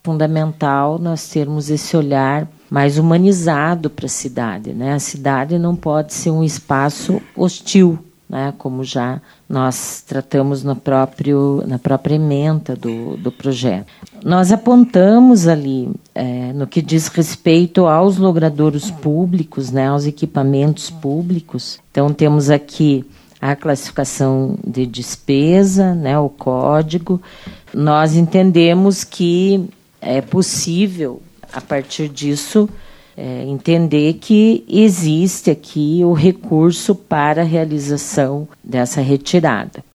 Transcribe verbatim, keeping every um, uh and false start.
fundamental nós termos esse olhar mais humanizado para a cidade, né? A cidade não pode ser um espaço hostil, né? Como já nós tratamos no próprio, na própria ementa do, do projeto. Nós apontamos ali, é, no que diz respeito aos logradouros públicos, né? Aos equipamentos públicos. Então, temos aqui a classificação de despesa, né? O código. Nós entendemos que é possível, a partir disso, é, entender que existe aqui o recurso para a realização dessa retirada.